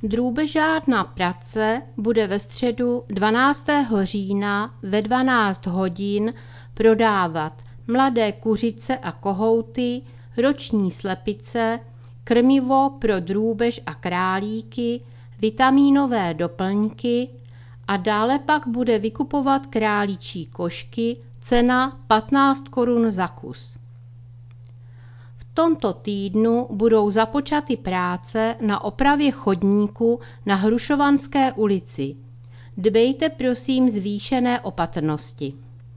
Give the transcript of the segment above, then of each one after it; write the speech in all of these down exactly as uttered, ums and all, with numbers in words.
Drůbežárna Pradce bude ve středu dvanáctého října ve dvanáct hodin prodávat mladé kuřice a kohouty, roční slepice, krmivo pro drůbež a králíky, vitamínové doplňky a dále pak bude vykupovat králičí košky, cena patnáct korun za kus. V tomto týdnu budou započaty práce na opravě chodníku na Hrušovanské ulici. Dbejte prosím zvýšené opatrnosti.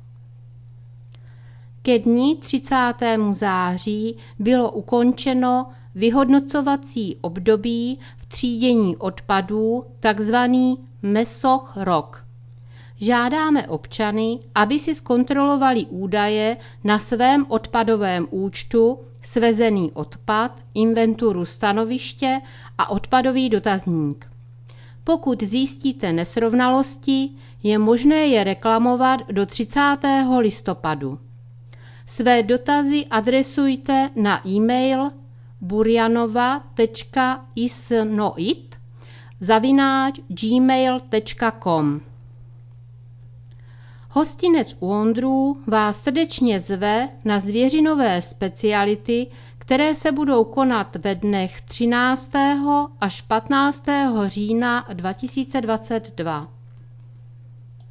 Ke dni třicátému září bylo ukončeno vyhodnocovací období v třídění odpadů, takzvaný MESOch rok. Žádáme občany, aby si zkontrolovali údaje na svém odpadovém účtu, svezený odpad, inventuru stanoviště a odpadový dotazník. Pokud zjistíte nesrovnalosti, je možné je reklamovat do třicátého listopadu. Své dotazy adresujte na e-mail burjanova tečka isnoit zavináč gmail tečka com. Hostinec u Ondrů vás srdečně zve na zvěřinové speciality, které se budou konat ve dnech třináctého až patnáctého října dva tisíce dvacet dva.